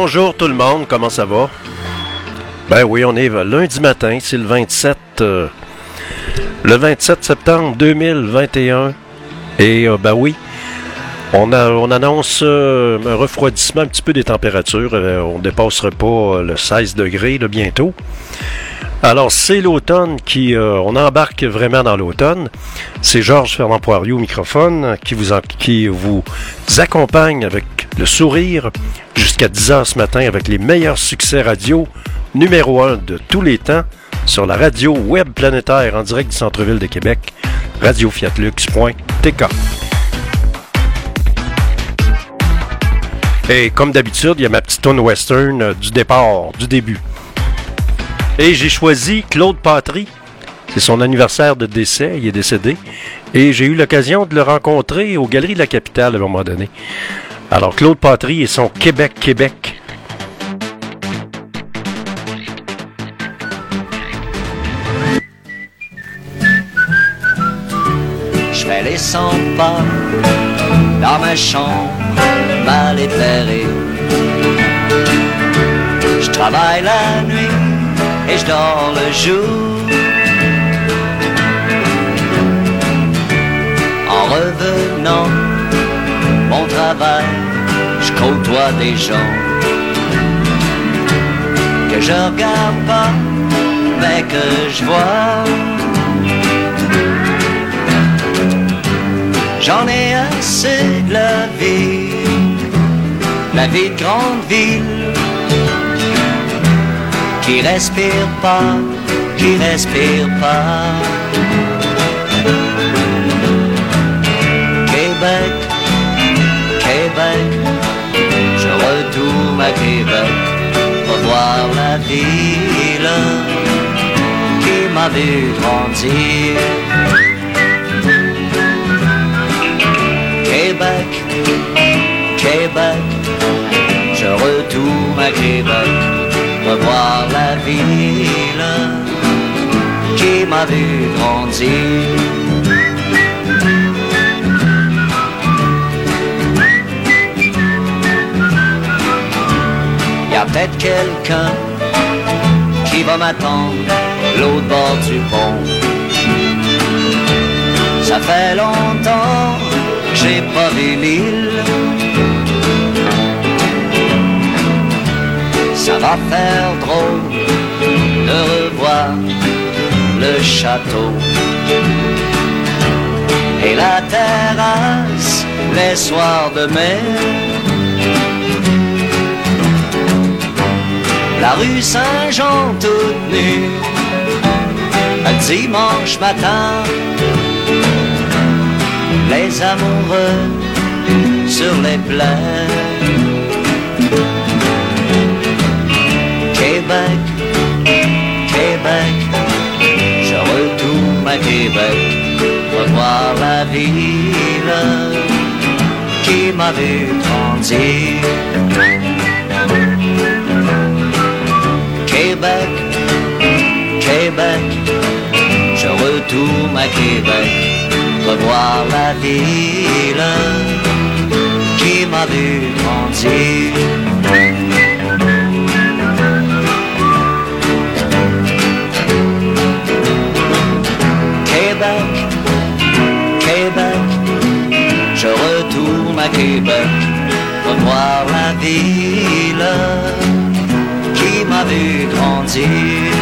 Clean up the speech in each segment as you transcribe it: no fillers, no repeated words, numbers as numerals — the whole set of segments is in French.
Bonjour tout le monde, comment ça va? Ben oui, on est lundi matin, c'est le 27 septembre 2021. Et ben oui, on annonce un refroidissement un petit peu des températures. On ne dépassera pas le 16 degrés là, bientôt. Alors, c'est l'automne on embarque vraiment dans l'automne. C'est Georges Fernand Poirier au microphone qui vous accompagne avec le sourire jusqu'à 10h ce matin avec les meilleurs succès radio numéro 1 de tous les temps sur la radio web planétaire en direct du centre-ville de Québec, radiofiatlux.tk. Et comme d'habitude, il y a ma petite tune western du départ, du début. Et j'ai choisi Claude Patry. C'est son anniversaire de décès, il est décédé. Et j'ai eu l'occasion de le rencontrer aux Galeries de la Capitale à un moment donné. Alors, Claude Patry et son Québec, Québec. Je fais les 100 pas dans ma chambre mal éclairée. Je travaille la nuit et je dors le jour. En revenant mon travail, je côtoie des gens que je regarde pas, mais que je vois. J'en ai assez de la vie de grande ville, qui respire pas. Québec, Québec, je retourne à Québec, revoir la ville qui m'a vu grandir. Québec, Québec, je retourne à Québec, revoir la ville qui m'a vu grandir. Y'a peut-être quelqu'un qui va m'attendre l'autre bord du pont. Ça fait longtemps que j'ai pas vu l'île. Ça va faire drôle de revoir le château et la terrasse les soirs de mai. La rue Saint-Jean toute nue, un dimanche matin, les amoureux sur les plaines. Québec, Québec, je retourne à Québec, revoir la ville qui m'a vu grandir. Québec, Québec, je retourne à Québec, revoir la ville qui m'a vu grandir. Québec, Québec, je retourne à Québec, revoir la ville qui m'a vu grandir.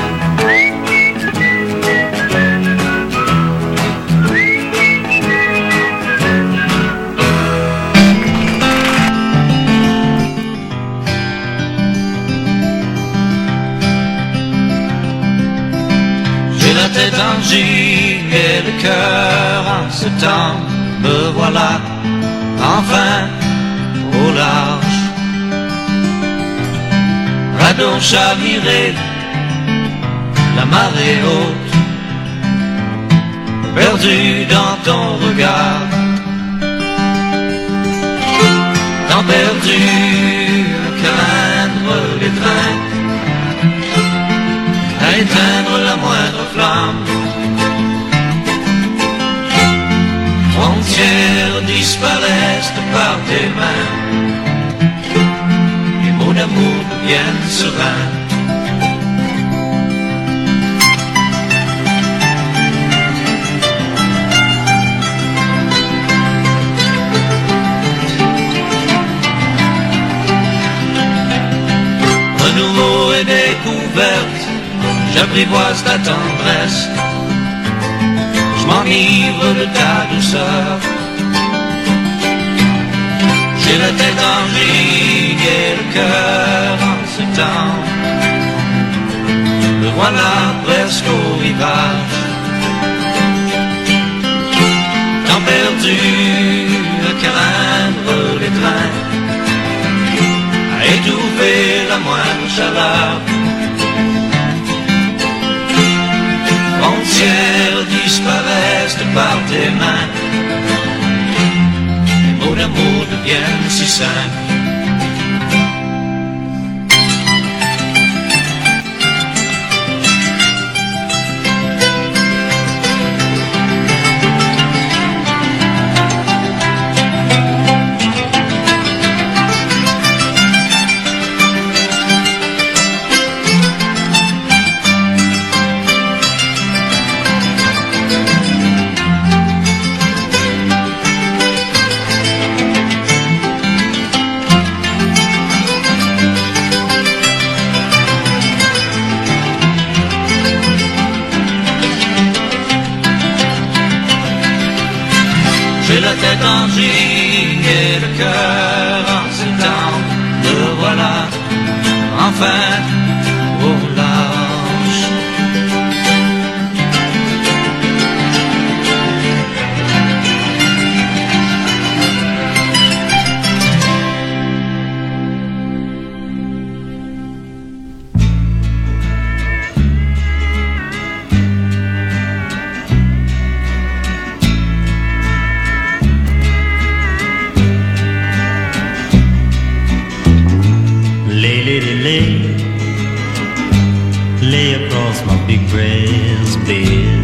J'ai la tête en gigue et le cœur en ce temps. Me voilà enfin au large. Radeau chaviré, la marée haute, perdu dans ton regard. Tant perdu à craindre les trains, à éteindre la moindre flamme. Frontières disparaissent par tes mains, les mots d'amour d'amour devienne serein. Renouveau et découverte, j'apprivoise ta tendresse. Je m'enivre de ta douceur. J'ai la tête en gigue et le cœur en ce temps. Me voilà presque au rivage. Temps perdu à craindre les trains, à étouffer la moindre chaleur. Frontières disparaissent de par tes mains. Les mots d'amour deviennent si simples. J'ai la tête en gigue et le cœur en septembre. Me voilà enfin au large. Lay across my big brass bed.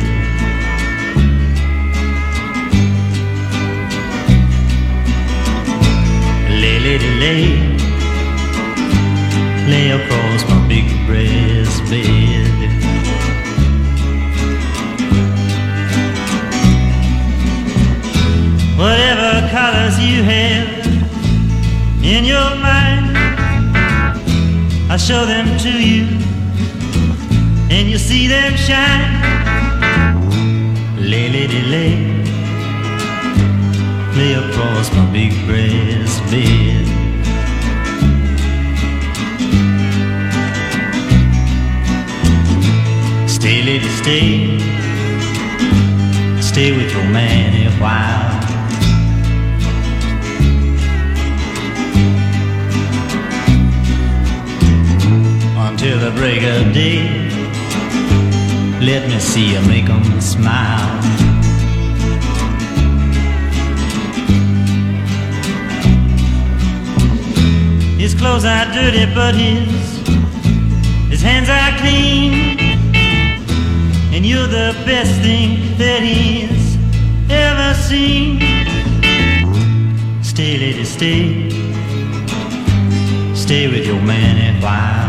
Lay across my big brass bed. Whatever colors you have in your mind, I'll show them to you, and you see them shine. Lay across my big brass bed. Stay, lady, stay. Stay with your man a while. Until the break of day, let me see you make 'em smile. His clothes are dirty, but his hands are clean, and you're the best thing that he's ever seen. Stay, lady, stay. Stay with your man a while.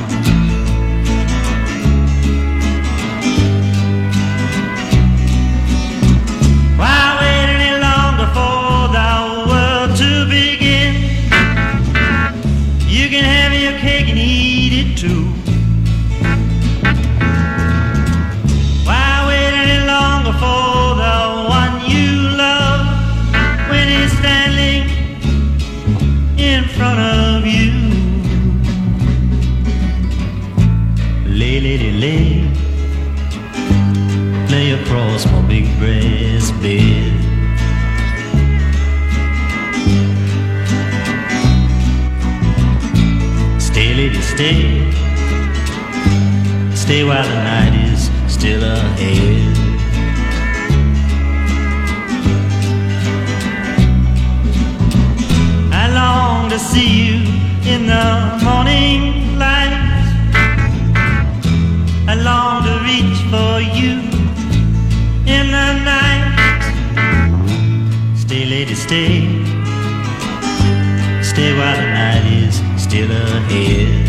Why wait any longer for the world to begin? You can have your cake and eat it too. Why wait any longer for the one you love when he's standing in front of you? Lay, lady, lay. Lay across my big brass bed. Stay, lady, stay. Stay while the night is still ahead. I long to see you in the morning light. I long to reach for you in the night. Stay, lady, stay. Stay while the night is still still ahead.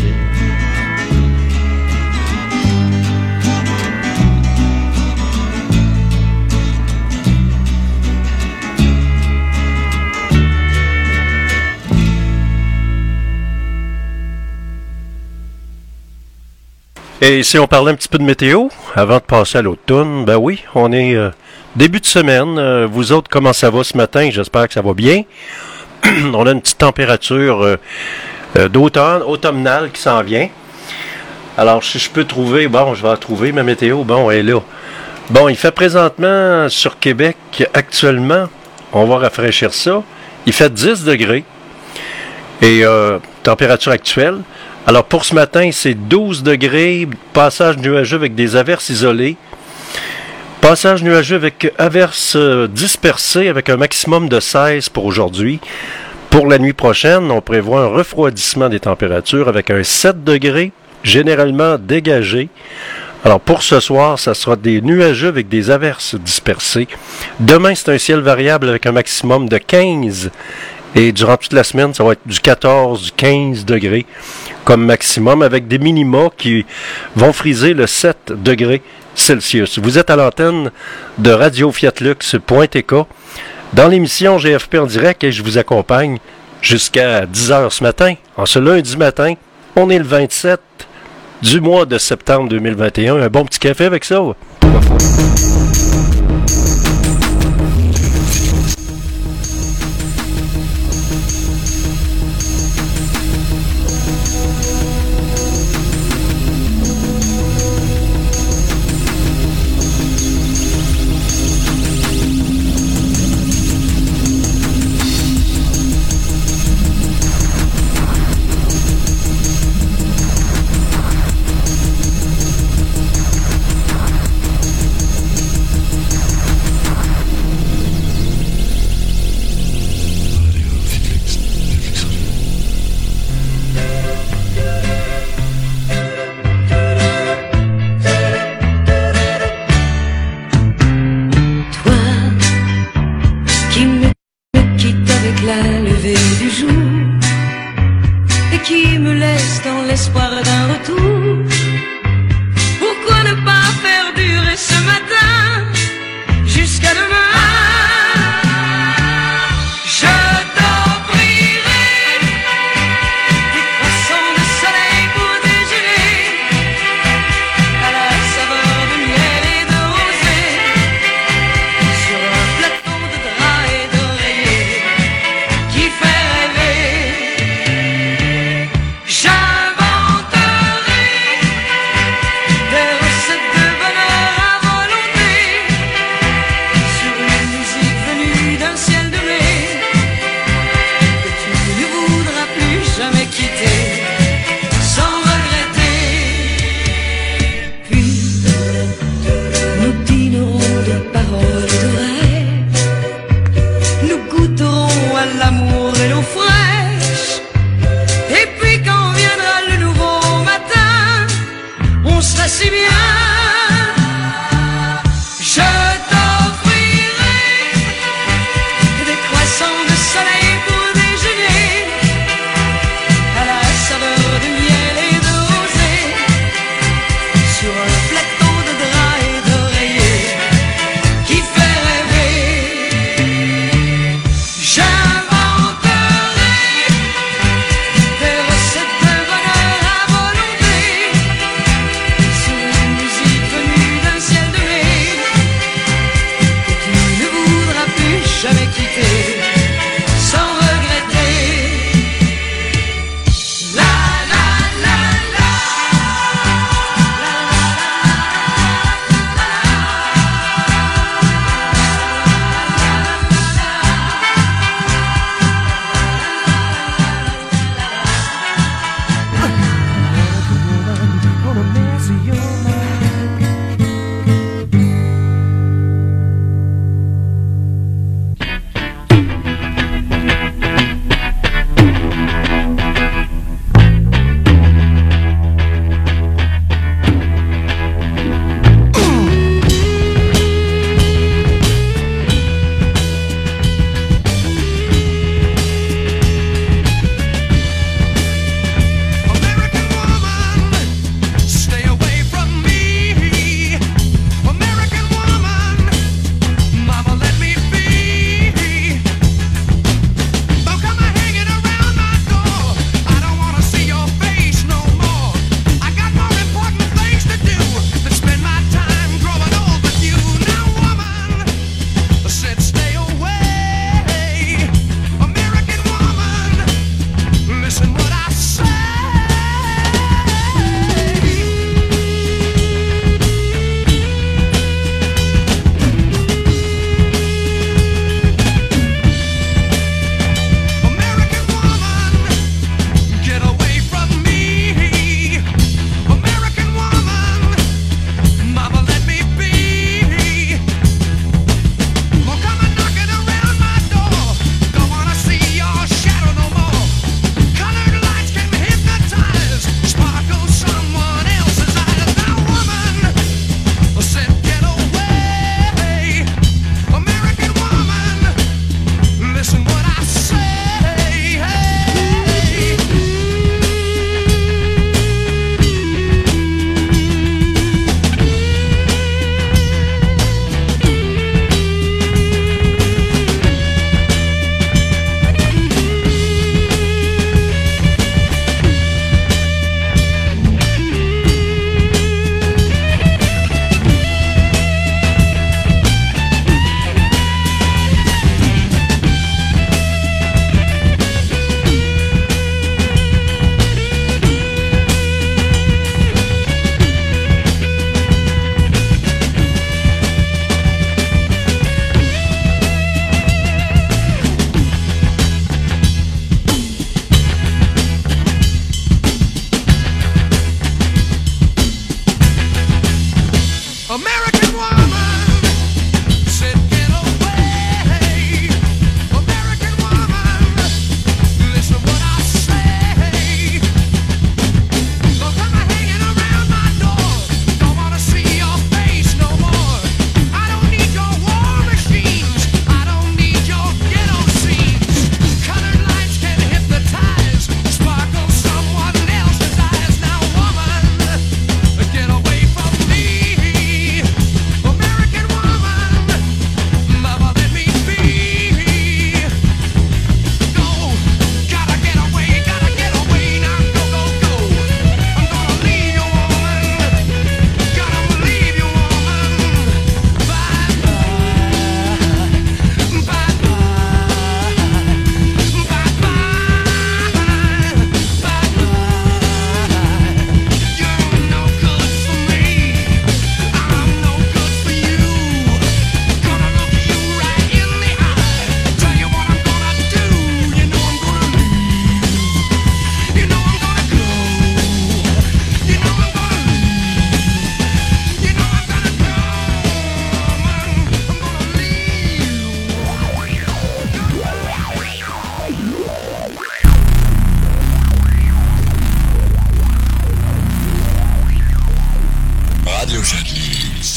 Et si on parlait un petit peu de météo, avant de passer à l'automne, ben oui, on est début de semaine. Vous autres, comment ça va ce matin? J'espère que ça va bien. On a une petite température d'automne, automnale qui s'en vient. Alors, si je peux trouver, bon, je vais la trouver, ma météo, bon, elle est là. Bon, il fait présentement sur Québec, actuellement, on va rafraîchir ça, il fait 10 degrés. Et température actuelle. Alors, pour ce matin, c'est 12 degrés, passage nuageux avec des averses isolées. Passage nuageux avec averses dispersées avec un maximum de 16 pour aujourd'hui. Pour la nuit prochaine, on prévoit un refroidissement des températures avec un 7 degrés, généralement dégagé. Alors, pour ce soir, ça sera des nuageux avec des averses dispersées. Demain, c'est un ciel variable avec un maximum de 15. Et durant toute la semaine, ça va être du 14, du 15 degrés comme maximum, avec des minima qui vont friser le 7 degrés Celsius. Vous êtes à l'antenne de Radio Fiat Lux.tk dans l'émission GFP en direct et je vous accompagne jusqu'à 10h ce matin. En ce lundi matin, on est le 27 du mois de septembre 2021. Un bon petit café avec ça? Pourquoi pas?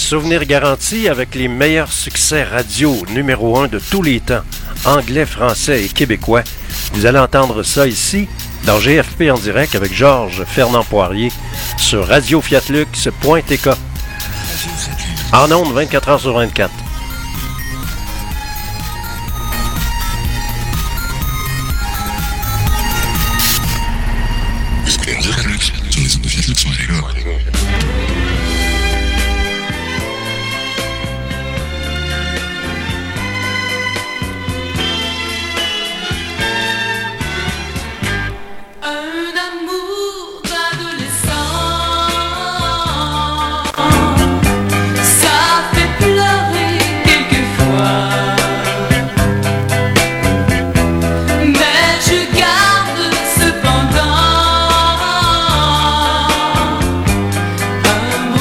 souvenirs garantis avec les meilleurs succès radio numéro 1 de tous les temps, anglais, français et québécois. Vous allez entendre ça ici, dans GFP en direct avec Georges Fernand Poirier sur radiofiatlux.tk. En ondes 24 heures sur 24. Un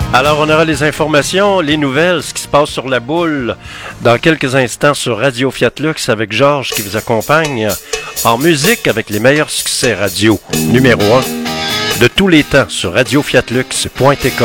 Alors, on aura les informations, les nouvelles, ce qui se passe sur la boule dans quelques instants sur Radio Fiat Lux avec Georges qui vous accompagne en musique avec les meilleurs succès radio numéro 1 de tous les temps sur radiofiatlux.tk.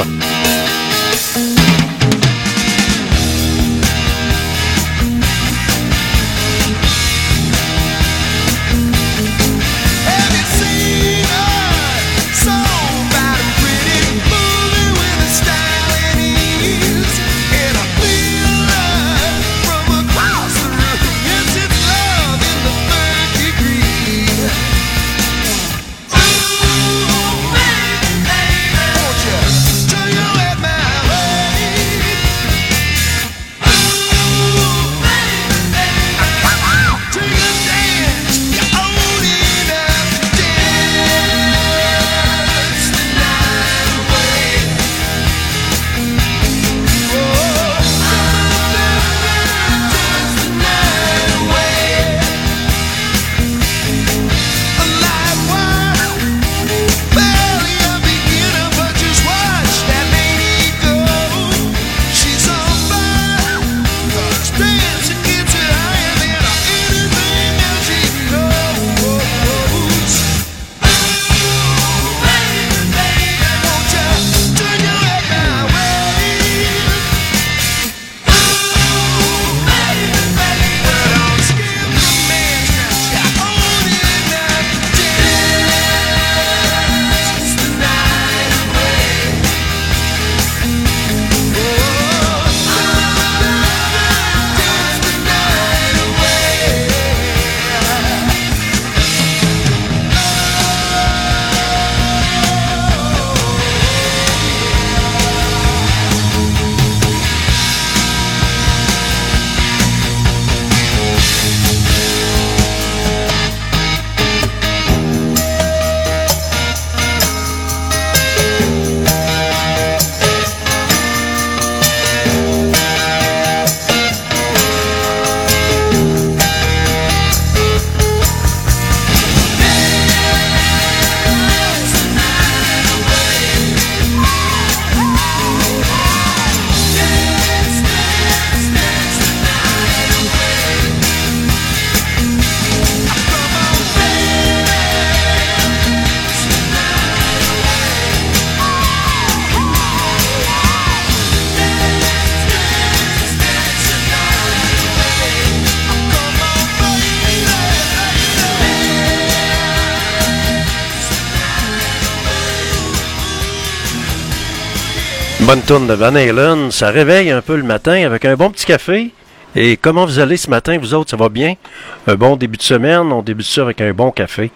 Bonne tourne de Van Halen, ça réveille un peu le matin avec un bon petit café. Et comment vous allez ce matin, vous autres, ça va bien? Un bon début de semaine, on débute ça avec un bon café.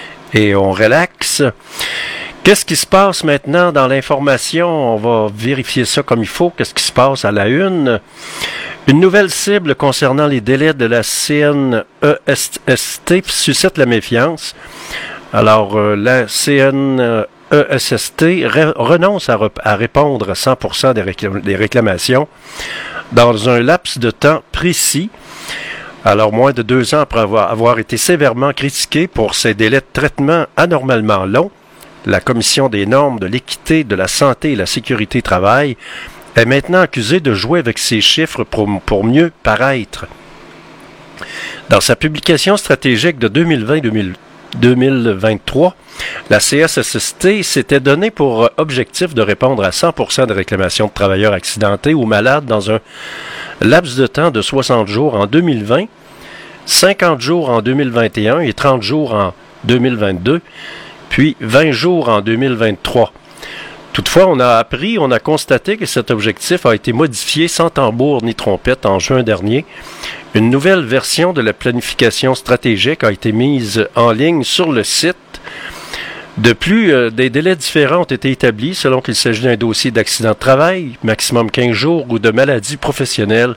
Et on relaxe. Qu'est-ce qui se passe maintenant dans l'information? On va vérifier ça comme il faut. Qu'est-ce qui se passe à la une? Une nouvelle cible concernant les délais de la CNEST suscite la méfiance. Alors, la CNEST renonce à répondre à 100% des réclamations dans un laps de temps précis. Alors, moins de 2 ans après avoir été sévèrement critiqué pour ces délais de traitement anormalement longs, la Commission des normes de l'équité, de la santé et la sécurité au travail est maintenant accusée de jouer avec ces chiffres pour mieux paraître. Dans sa publication stratégique de 2020-2023, la CSST s'était donné pour objectif de répondre à 100% des réclamations de travailleurs accidentés ou malades dans un laps de temps de 60 jours en 2020, 50 jours en 2021 et 30 jours en 2022, puis 20 jours en 2023. Toutefois, on a constaté que cet objectif a été modifié sans tambour ni trompette en juin dernier. Une nouvelle version de la planification stratégique a été mise en ligne sur le site. De plus, des délais différents ont été établis selon qu'il s'agit d'un dossier d'accident de travail, maximum 15 jours, ou de maladie professionnelle.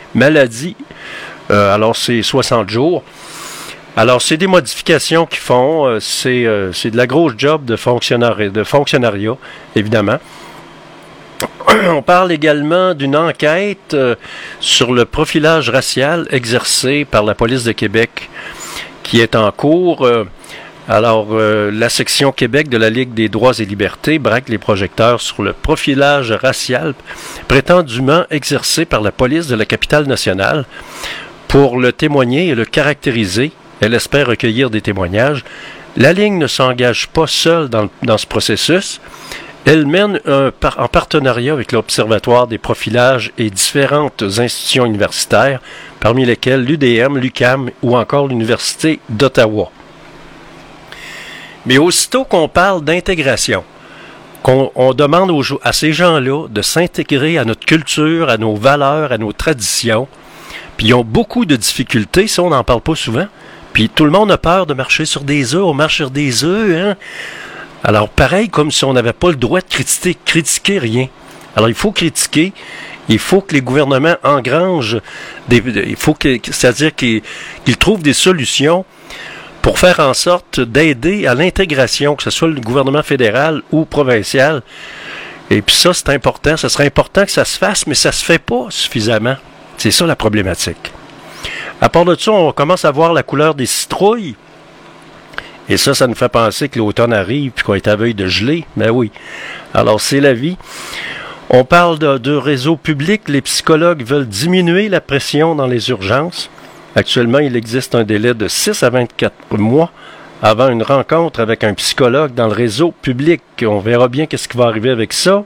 Alors c'est 60 jours. Alors, c'est des modifications qu'ils font. C'est de la grosse job de fonctionnariat, évidemment. On parle également d'une enquête sur le profilage racial exercé par la police de Québec qui est en cours. Alors, la section Québec de la Ligue des droits et libertés braque les projecteurs sur le profilage racial prétendument exercé par la police de la capitale nationale. Pour le témoigner et le caractériser, elle espère recueillir des témoignages. La Ligue ne s'engage pas seule dans ce processus. Elle mène en partenariat avec l'Observatoire des profilages et différentes institutions universitaires, parmi lesquelles l'UDM, l'UQAM ou encore l'Université d'Ottawa. Mais aussitôt qu'on parle d'intégration, qu'on demande à ces gens-là de s'intégrer à notre culture, à nos valeurs, à nos traditions, puis ils ont beaucoup de difficultés, ça on n'en parle pas souvent, puis tout le monde a peur de marcher sur des œufs, on marche sur des œufs, hein? Alors pareil, comme si on n'avait pas le droit de critiquer rien. Alors il faut critiquer, il faut que les gouvernements engrangent, c'est-à-dire qu'ils trouvent des solutions pour faire en sorte d'aider à l'intégration, que ce soit le gouvernement fédéral ou provincial. Et puis ça, c'est important. Ce serait important que ça se fasse, mais ça ne se fait pas suffisamment. C'est ça la problématique. À part de ça, on commence à voir la couleur des citrouilles. Et ça nous fait penser que l'automne arrive puis qu'on est à veille de geler. Ben oui. Alors, c'est la vie. On parle de réseau public. Les psychologues veulent diminuer la pression dans les urgences. Actuellement, il existe un délai de 6 à 24 mois avant une rencontre avec un psychologue dans le réseau public. On verra bien qu'est-ce qui va arriver avec ça.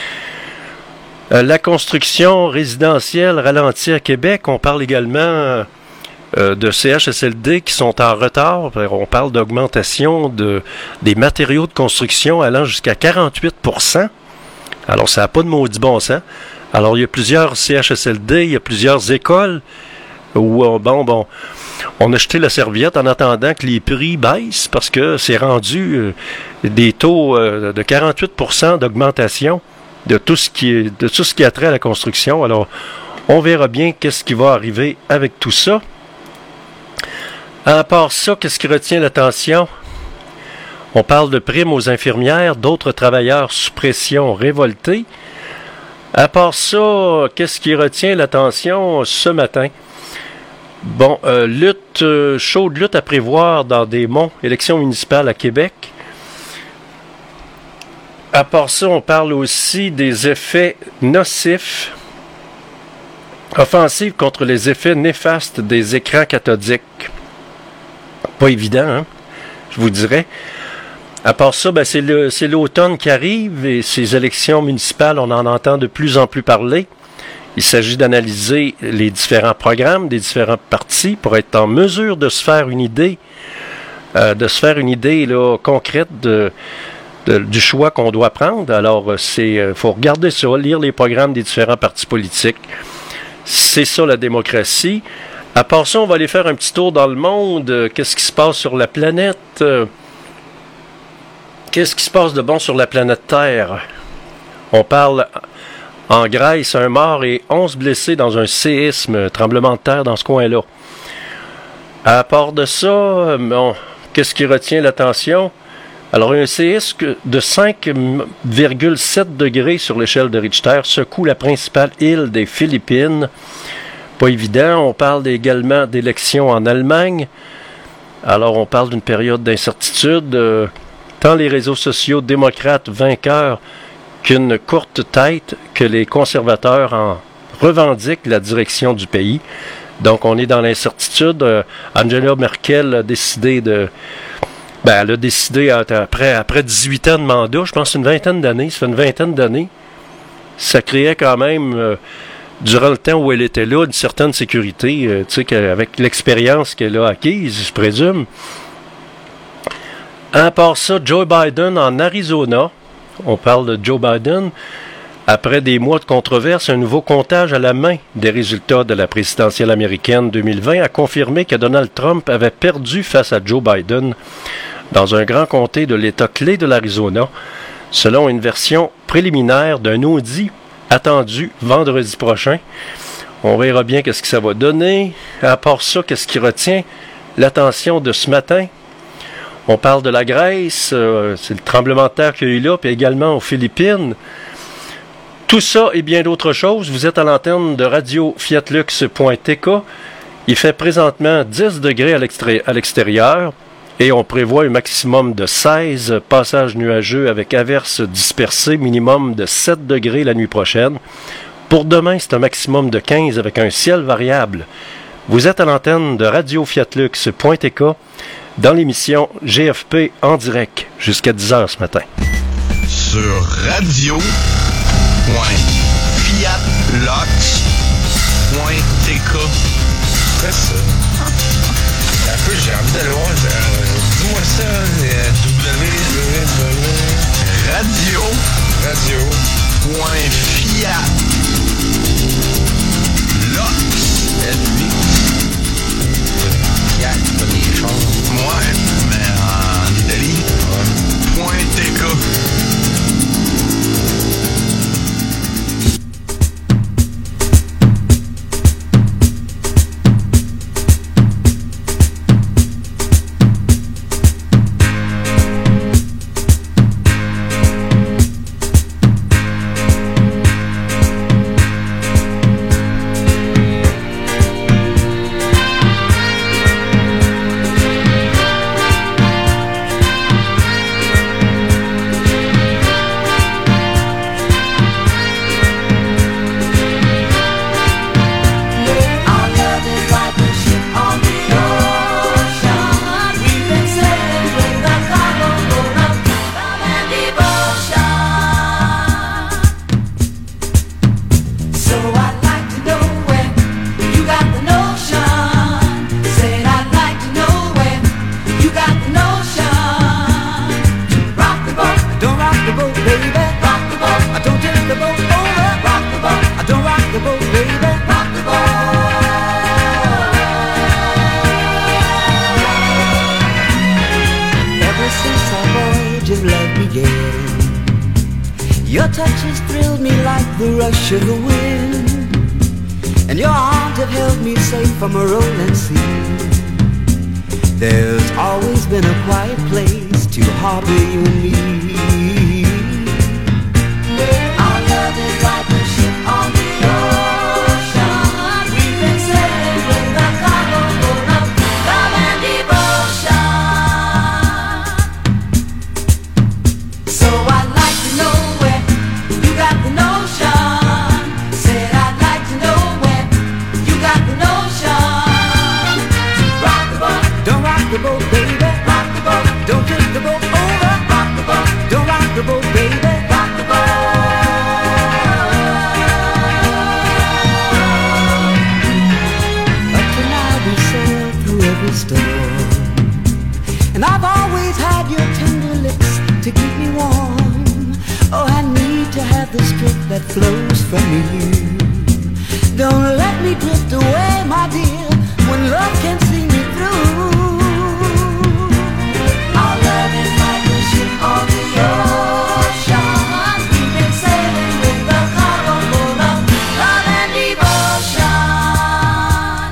La construction résidentielle ralentie à Québec. On parle également de CHSLD qui sont en retard. On parle d'augmentation des matériaux de construction allant jusqu'à 48%. Alors, ça n'a pas de maudit bon sens. Alors, il y a plusieurs CHSLD, il y a plusieurs écoles où, on a jeté la serviette en attendant que les prix baissent parce que c'est rendu des taux de 48% d'augmentation de tout ce qui a trait à la construction. Alors, on verra bien qu'est-ce qui va arriver avec tout ça. À part ça, qu'est-ce qui retient l'attention? On parle de primes aux infirmières, d'autres travailleurs sous pression révoltés. À part ça, qu'est-ce qui retient l'attention ce matin? Bon, chaude lutte à prévoir dans des monts, élections municipales à Québec. À part ça, on parle aussi des effets nocifs, offensives contre les effets néfastes des écrans cathodiques. Pas évident, hein? Je vous dirais. À part ça, c'est l'automne qui arrive et ces élections municipales, on en entend de plus en plus parler. Il s'agit d'analyser les différents programmes des différents partis pour être en mesure de se faire une idée, concrète du choix qu'on doit prendre. Alors, faut regarder ça, lire les programmes des différents partis politiques. C'est ça la démocratie. À part ça, on va aller faire un petit tour dans le monde. Qu'est-ce qui se passe sur la planète? Qu'est-ce qui se passe de bon sur la planète Terre? On parle en Grèce, un mort et 11 blessés dans un séisme, tremblement de terre dans ce coin-là. À part de ça, qu'est-ce qui retient l'attention? Alors, un séisme de 5,7 degrés sur l'échelle de Richter secoue la principale île des Philippines. Pas évident. On parle également d'élections en Allemagne. Alors, on parle d'une période d'incertitude. Tant les réseaux sociaux démocrates vainqueurs qu'une courte tête que les conservateurs en revendiquent la direction du pays. Donc, on est dans l'incertitude. Angela Merkel a décidé après 18 ans de mandat, je pense une vingtaine d'années, ça fait une vingtaine d'années. Ça créait quand même, durant le temps où elle était là, une certaine sécurité, avec l'expérience qu'elle a acquise, je présume. À part ça, Joe Biden en Arizona, on parle de Joe Biden, après des mois de controverse, un nouveau comptage à la main des résultats de la présidentielle américaine 2020 a confirmé que Donald Trump avait perdu face à Joe Biden dans un grand comté de l'État clé de l'Arizona, selon une version préliminaire d'un audit attendu vendredi prochain. On verra bien qu'est-ce que ça va donner. À part ça, qu'est-ce qui retient l'attention de ce matin? On parle de la Grèce, c'est le tremblement de terre qu'il y a eu là, puis également aux Philippines. Tout ça et bien d'autres choses, vous êtes à l'antenne de radio-fiatlux.tk. Il fait présentement 10 degrés à l'extérieur. Et on prévoit un maximum de 16 passages nuageux avec averses dispersées, minimum de 7 degrés la nuit prochaine. Pour demain, c'est un maximum de 15 avec un ciel variable. Vous êtes à l'antenne de Radio Fiatlux.tk dans l'émission GFP en direct jusqu'à 10h ce matin. Sur radio.fiatlux.tk. Quoi ça? Un peu, j'ai envie d'aller voir. Dis-moi ça, Radio. pas des chars. Ouais, mais en Italie. .tk. Your touch has thrilled me like the rush of the wind, and your arms have held me safe from a rolling sea. There's always been a quiet place to harbor you and me. Our love is like a ship on the ocean. We've been sailing with a cargo full of love and devotion. So I'd like to know where you got the notion. Said I'd like to know where you got the notion. Rock the boat, don't rock the boat, baby. Rock the boat, don't tip the boat over. Rock the boat, don't rock the boat, baby. Rock the boat. Up to now we sailed through every storm, and I've always had your tender lips to keep me warm. Oh, I need to have the strength that flows from you. Don't let me drift away, my dear, when love can see me through. Our love is like a ship on the ocean. We've been sailing with a cargo full of love and devotion.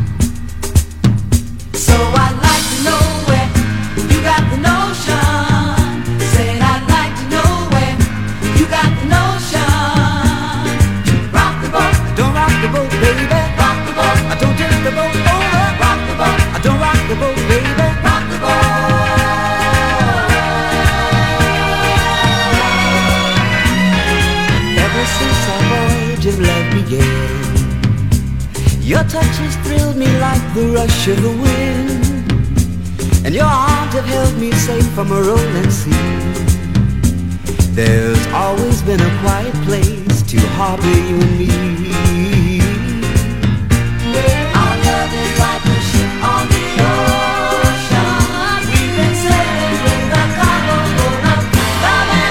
So I'd like to know where you got the notion. Said I'd like to know where you got the notion. Rock the boat, don't rock the boat, baby. Rock the boat, I don't tip the boat over. Rock the boat, I don't rock the boat, baby. Rock the boat. Ever since our voyage of love began, your touch has thrilled me like the rush of the wind, and your arms have held me safe from a rolling sea. There's always been a quiet place to harbor you and me. Our love is like a ship on the ocean. We've been sailing with a cargo full of love and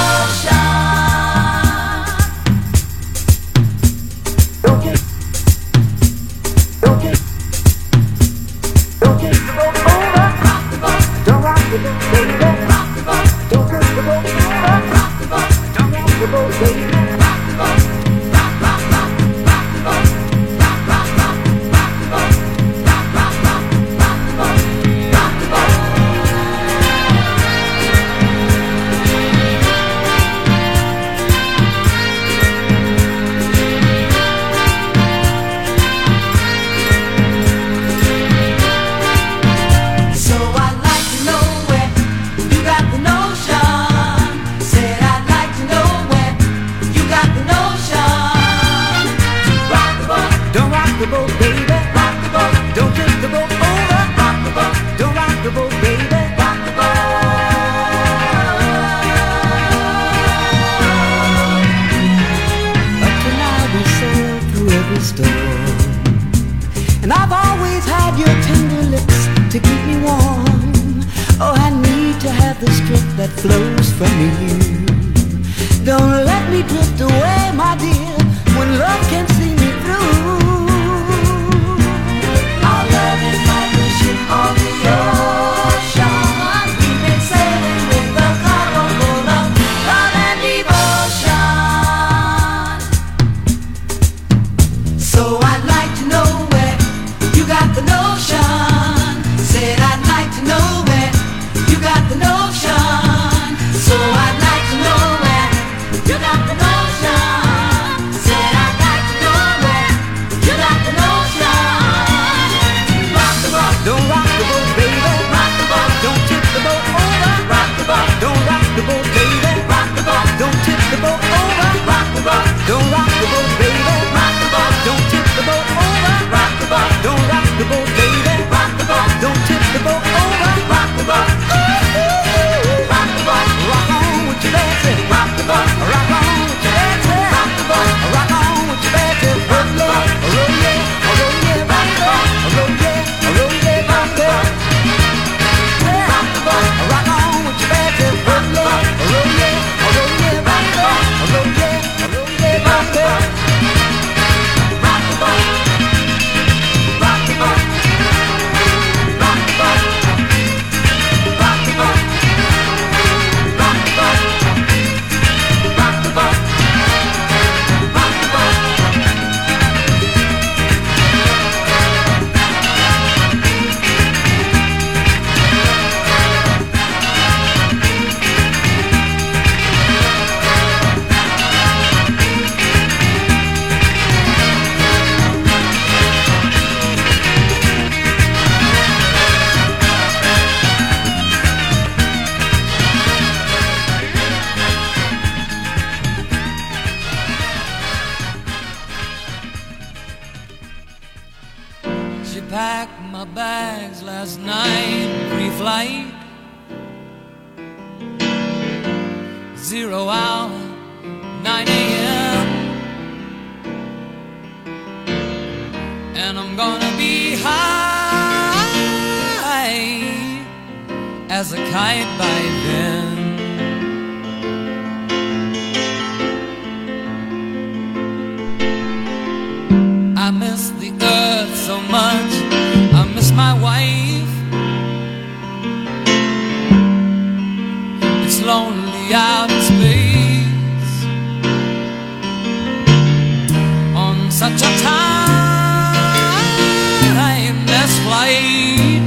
devotion. Okay. Okay. Don't kick the boat over. Rock the boat. Don't rock the boat, baby. Rock the boat. Don't kick the boat over. Rock the boat. Don't rock the boat, baby. Rock the boat. Rock, rock, rock, rock the boat. Rock, rock, rock, rock the boat. Rock, rock, rock, rock the boat. Rock the boat. So I'd like flows from you. Don't let me drift away, my dear, when love can see me through. Our love is like a ship on the ocean. We've been sailing with a cargo full of love and devotion. So I'd like to know where you got the notion. Said I'd like to know where you got the notion. So I'd like to know where you got the notion. Said I'd like to know where you got the notion. Rock the boat, don't rock the boat, baby. Rock the boat, don't tip the boat over. Rock the boat, don't rock the boat, baby. Rock the boat, don't tip the boat over. Rock the boat, don't rock the boat, baby. Rock the boat, don't tip the boat over. Rock the boat, don't rock the boat, baby. Rock the boat, don't tip the boat over. Rock the boat, rock the boat, rock on with your dancing. Rock the boat, rock on with your dancing. Rock the boat, rock on with your dancing. Rock the boat, roll yeah, roll yeah, rock the boat, roll yeah, roll yeah, rock the boat. Rock the boat, rock on with your dancing. Rock the boat, roll yeah, roll yeah, rock the boat, roll yeah, roll yeah, rock the boat. Rock the boat, rock the boat, rock the boat, rock the boat, rock the boat, rock the boat, rock the boat. She packed my bags last night, pre-flight. 0 hour, 9 a.m. And I'm gonna be high as a kite by then. I miss the earth so much, I miss my wife. It's lonely out in space on such a timeless flight.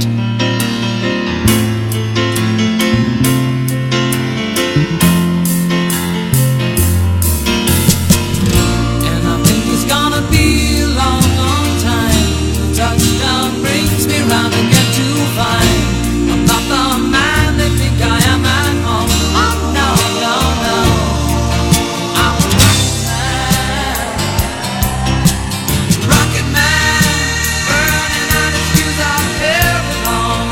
And I think it's gonna be a long, long time. The touchdown brings me round again to find I'm not the man they think I am at home. Oh no, no, no, I'm a rocket man, burning out his fuse out here alone.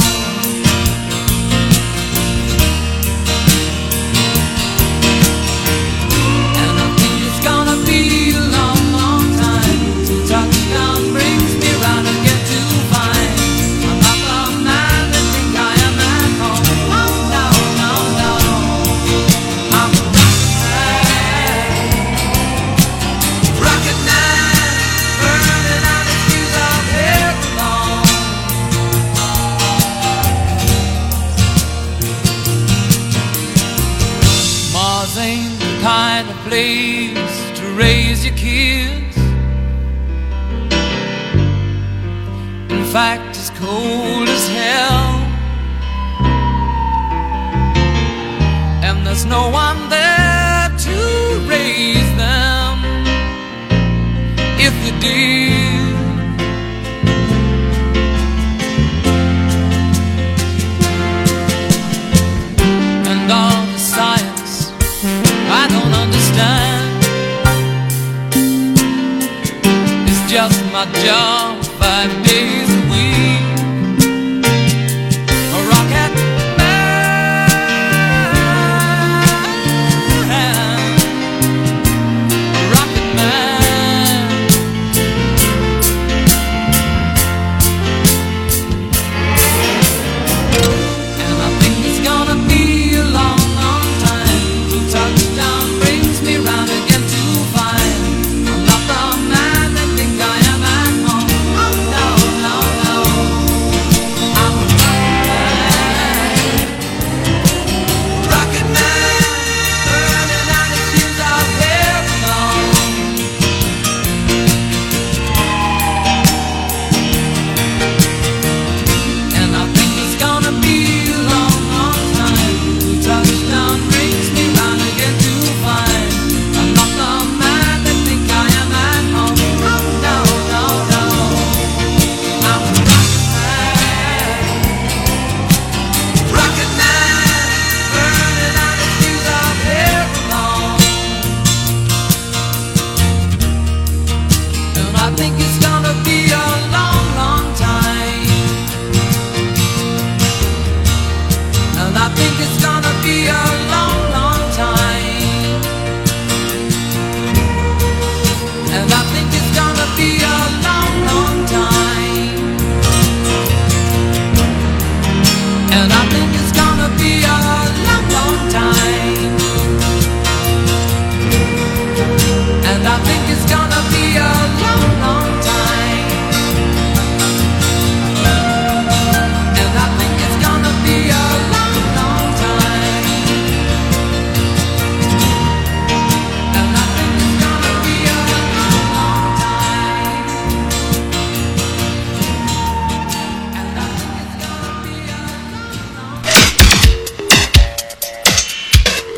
And I think it's gonna be a long, long time till touchdown brings me round again to find I'm not the man they think I am at home. Oh no, no, no, I'm a rocket man, burning out his fuse out here alone. Mars ain't the kind of place to raise your kids. In fact, it's cold as hell, and there's no one there to raise them if you did. And all the science I don't understand. It's just my job 5 days a week. A rocket man, a rocket man.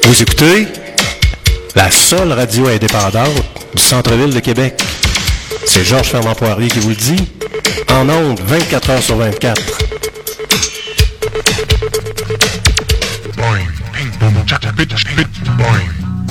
Vous écoutez la seule radio indépendante du centre-ville de Québec. C'est Georges Fernand Poirier qui vous le dit. En ondes, 24 heures sur 24. Boing, ping, boom, chata, bitch, bitch, boing.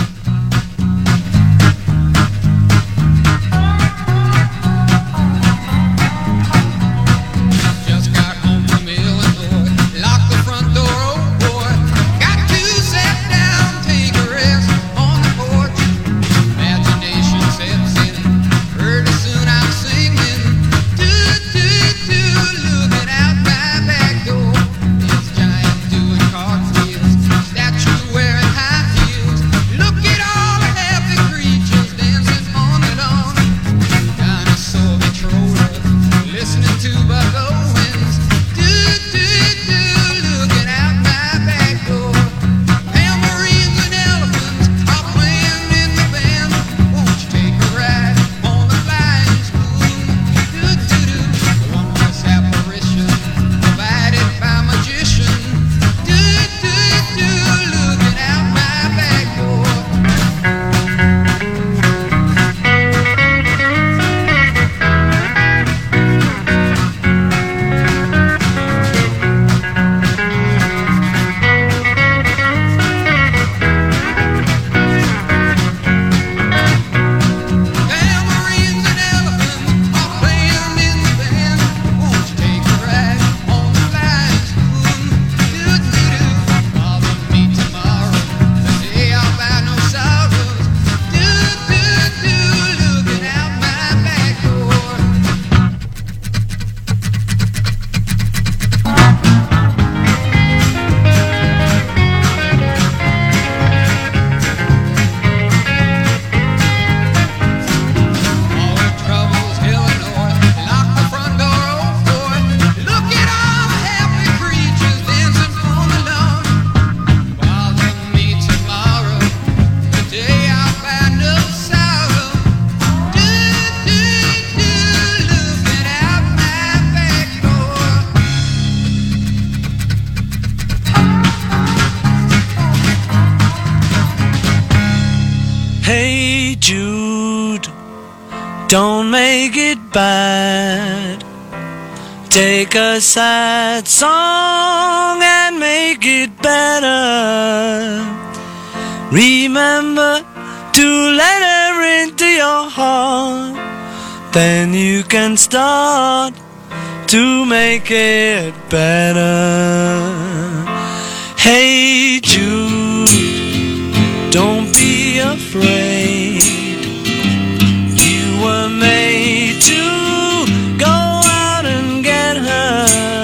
Just got home from Illinois, locked the front door, oh boy. Got to sit down, take a rest on the porch. Imagination sets in, pretty soon I'm singing. Looking out my back door. This giant doing cartwheels, statue wearing high heels. Look at all the happy creatures dancing on the lawn. Dinosaur controller, listening to Buck Owens. Looking out my back door. Tambourines and elephants are playing in the band. Won't you take a ride on the flying spoon? The wondrous apparition provided by magician. Looking out my back door. Tambourines and elephants are playing in the band. Won't you take a ride on the flying spoon? Bother me tomorrow, the day I'll buy no sorrows. Looking out my back door. All the troubles, Illinois, lock the front door, oh boy. Look at all the happy creatures dancing on the lawn. Bother me tomorrow, the day I'll find no sorrow. Looking out my back door. Hey Jude, don't make it bad. Take a sad song and make it better. Remember to let her into your heart. Then you can start to make it better. Hey Jude, don't be afraid. You were made to go out and get her.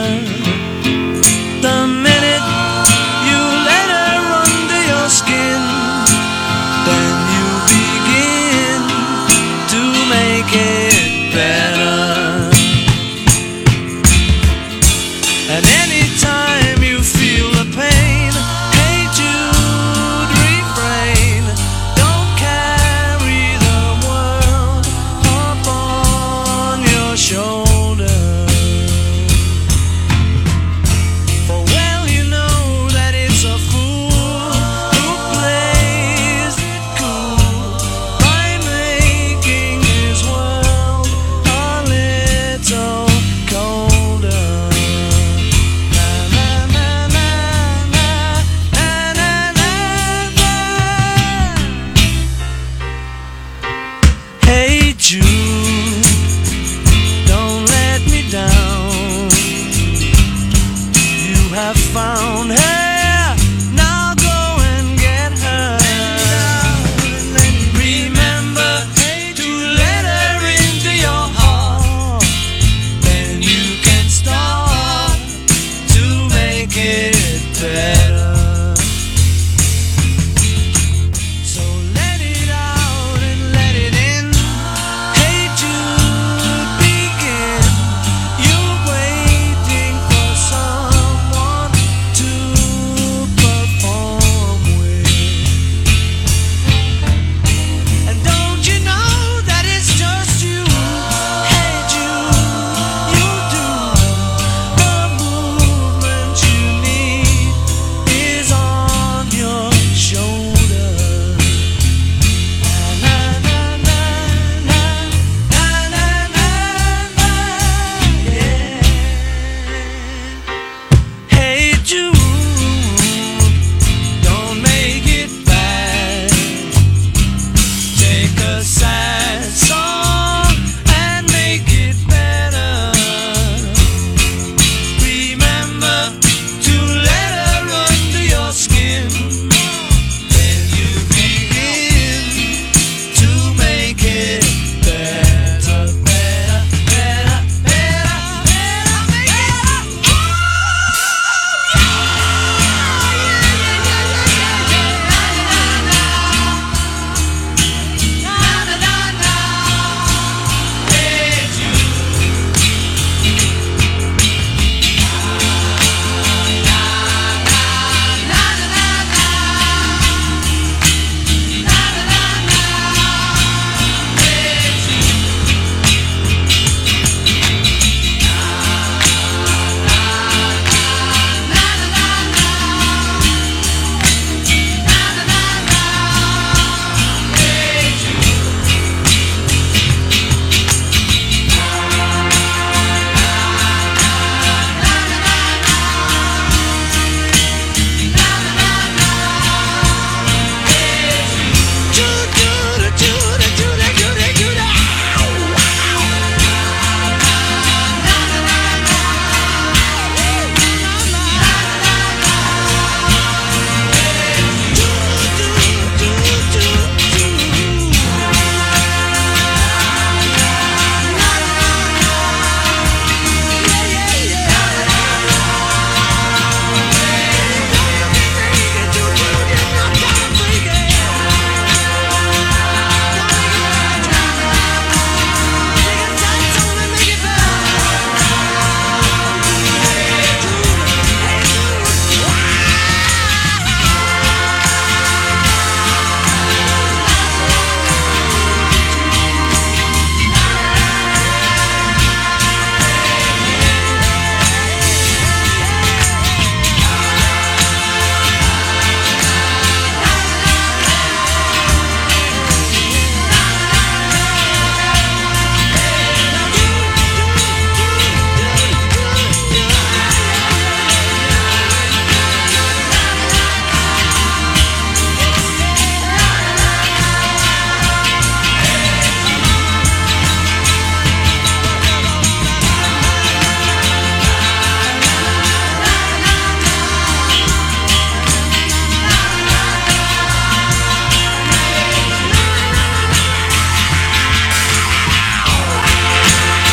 The minute you let her under your skin, then you begin to make it better. And anytime you feel the pain, hey Jude, refrain. Don't carry the world upon your shoulder. For well you know that it's a fool who plays it cool by making his world a little colder. Na na na na na na na na na. Hey Jude, don't let me down. You have found